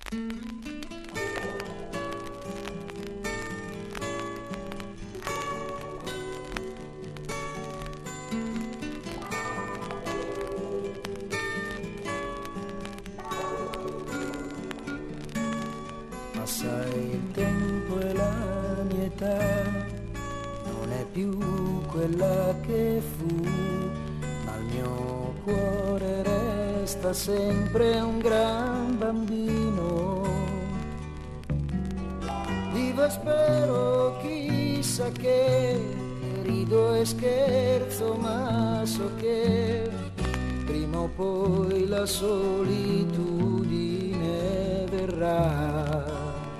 Passa il tempo e la mia età non è più quella che fu, ma il mio cuore resta sempre un gran bambino. Vivo e spero, chissà che, rido e scherzo, ma so che prima o poi la solitudine verrà.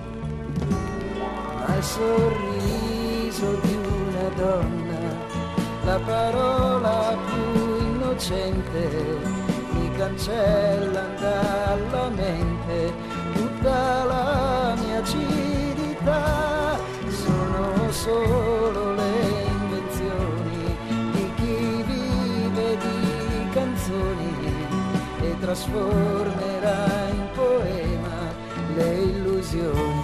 Ma il sorriso di una donna, la parola più innocente, mi cancella dalla mente tutta la mia acidità. Sono solo le invenzioni di chi vive di canzoni e trasformerà in poema le illusioni.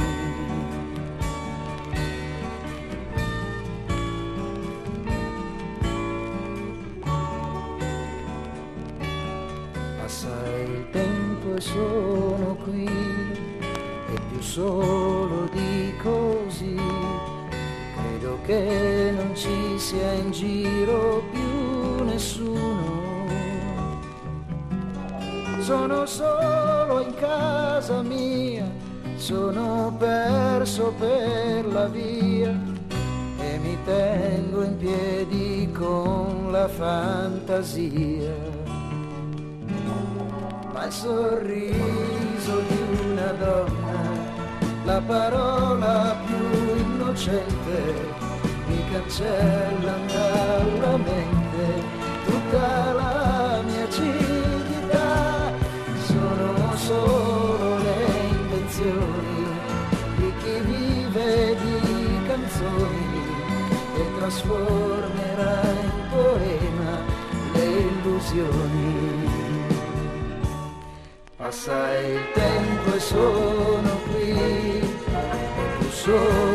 Il tempo e sono qui, e più solo di così, credo che non ci sia in giro più nessuno. Sono solo in casa mia, sono perso per la via e mi tengo in piedi con la fantasia. Ma il sorriso di una donna, la parola più innocente, mi cancella dalla mente tutta la mia acidità. Sono solo le invenzioni di chi vive di canzoni e trasformerà in poema le illusioni. Passa il tempo e sono qui, e più solo